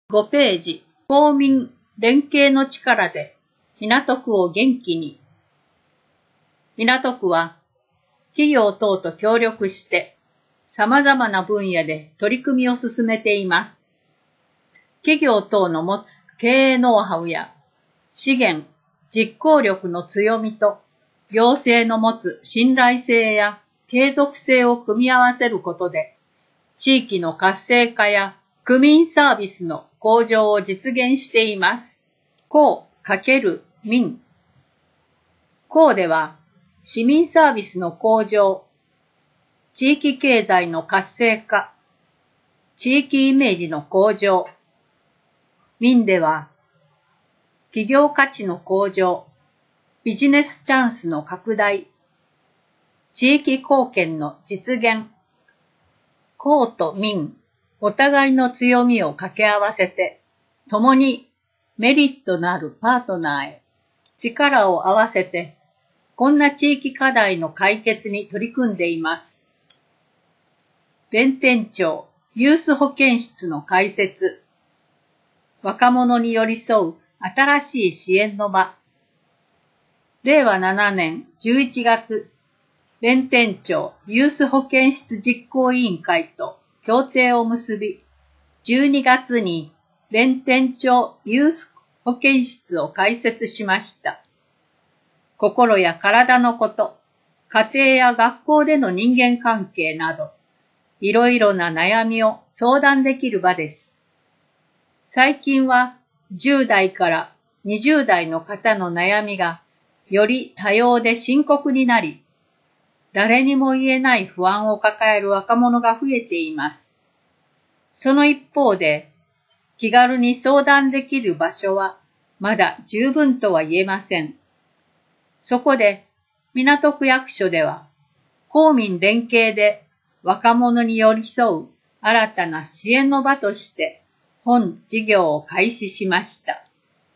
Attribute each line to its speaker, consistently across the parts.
Speaker 1: 5ページ、公民連携の力で港区を元気に。港区は企業等と協力して様々な分野で取り組みを進めています。企業等の持つ経営ノウハウや資源、実行力の強みと行政の持つ信頼性や継続性を組み合わせることで、地域の活性化や区民サービスの向上を実現しています。公×民。公では、市民サービスの向上、地域経済の活性化、地域イメージの向上。民では、企業価値の向上、ビジネスチャンスの拡大、地域貢献の実現。公と民、お互いの強みを掛け合わせて、共にメリットのあるパートナーへ力を合わせて、こんな地域課題の解決に取り組んでいます。弁天町ユース保健室の開設。若者に寄り添う新しい支援の場。令和7年11月、弁天町ユース保健室実行委員会と協定を結び、12月に弁天町ユース保健室を開設しました。心や体のこと、家庭や学校での人間関係など、いろいろな悩みを相談できる場です。最近は10代から20代の方の悩みがより多様で深刻になり、誰にも言えない不安を抱える若者が増えています。その一方で、気軽に相談できる場所はまだ十分とは言えません。そこで、港区役所では、公民連携で若者に寄り添う新たな支援の場として本事業を開始しました。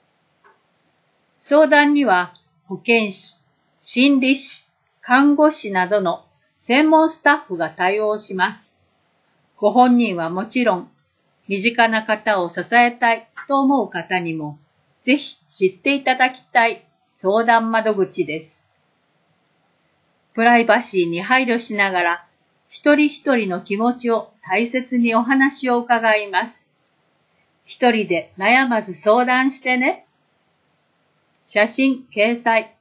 Speaker 1: 相談には保健師、心理師、看護師などの専門スタッフが対応します。ご本人はもちろん、身近な方を支えたいと思う方にも、ぜひ知っていただきたい相談窓口です。プライバシーに配慮しながら、一人一人の気持ちを大切にお話を伺います。一人で悩まず相談してね。写真掲載。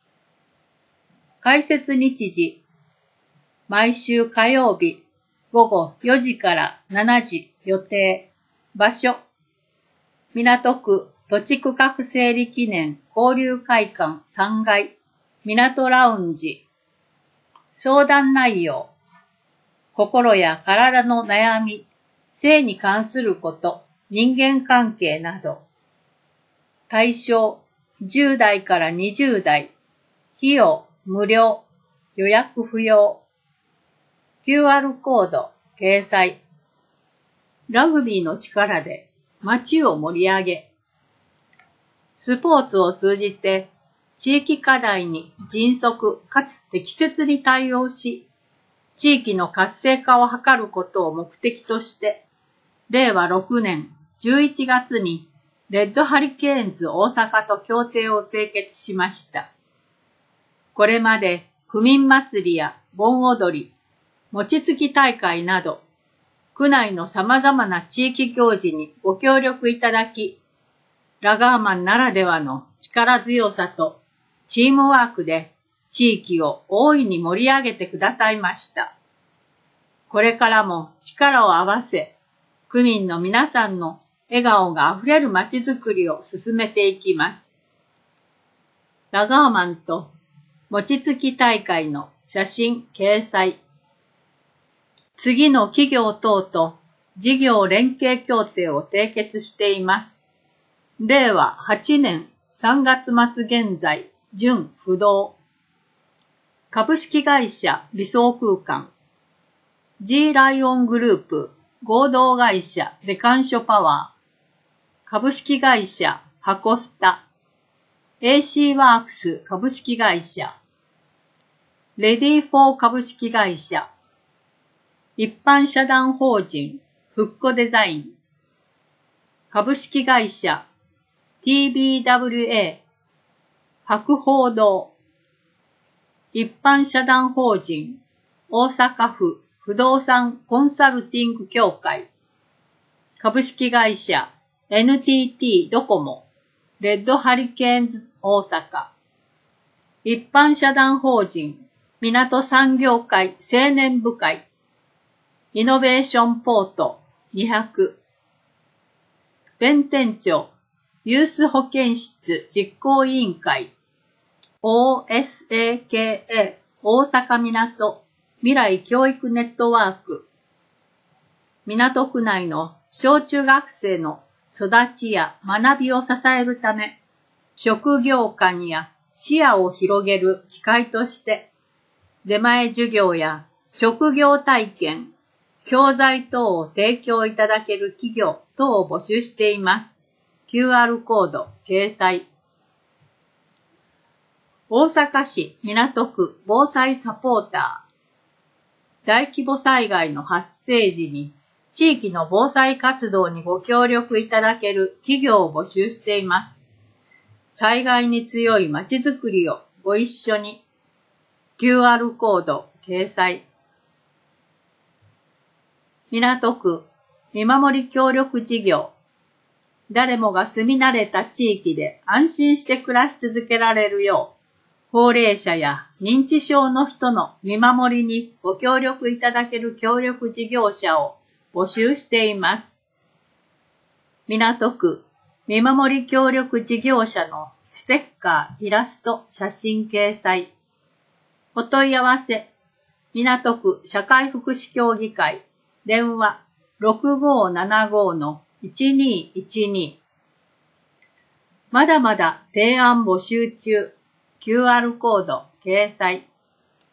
Speaker 1: 開設日時。毎週火曜日午後4時から7時予定。場所。港区土地区画整理記念交流会館3階。港ラウンジ。相談内容。心や体の悩み、性に関すること、人間関係など。対象、10代から20代。費用、無料。予約不要。QR コード、掲載。ラグビーの力で街を盛り上げ。スポーツを通じて地域課題に迅速かつ適切に対応し、地域の活性化を図ることを目的として、令和6年11月にレッドハリケーンズ大阪と協定を締結しました。これまで区民祭りや盆踊り、餅つき大会など、区内の様々な地域行事にご協力いただき、ラガーマンならではの力強さとチームワークで地域を大いに盛り上げてくださいました。これからも力を合わせ、区民の皆さんの笑顔があふれる街づくりを進めていきます。ラガーマンと餅つき大会の写真掲載。次の企業等と事業連携協定を締結しています。令和8年3月末現在、準不動。株式会社理想空間。G ライオングループ合同会社デカンショパワー。株式会社ハコスタ。AC ワークス株式会社。レディフォー株式会社。一般社団法人フッコデザイン。 株式会社 TBWA 博報堂一般社団法人大阪府不動産コンサルティング協会株式会社 NTT ドコモレッドハリケーンズ大阪一般社団法人港産業会青年部会イノベーションポート200弁天町ユース保健室実行委員会 OSAKA 大阪港未来教育ネットワーク港区内の小中学生の育ちや学びを支えるため職業観や視野を広げる機会として出前授業や職業体験教材等を提供いただける企業等を募集しています。QR コード掲載。大阪市港区防災サポーター。大規模災害の発生時に地域の防災活動にご協力いただける企業を募集しています。災害に強いまちづくりをご一緒に。QR コード掲載。港区見守り協力事業。誰もが住み慣れた地域で安心して暮らし続けられるよう、高齢者や認知症の人の見守りにご協力いただける協力事業者を募集しています。港区見守り協力事業者のステッカー、イラスト、写真掲載。お問い合わせ、港区社会福祉協議会、電話 6575-1212。まだまだ提案募集中。QR コード掲載。